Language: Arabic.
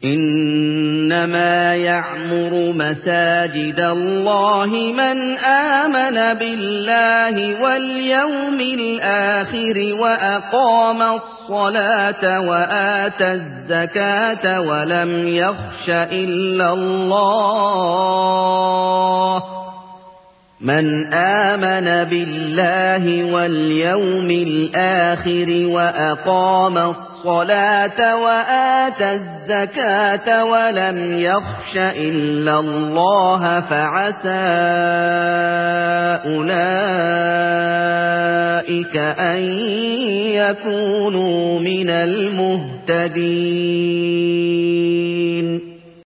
إنما يعمر مساجد الله من آمن بالله واليوم الآخر وأقام الصلاة وآتى الزكاة ولم يخش إلا الله من آمن بالله واليوم الآخر وأقام الصلاة وآتى الزكاة ولم يخش إلا الله فعسى أولئك أن يكونوا من المهتدين.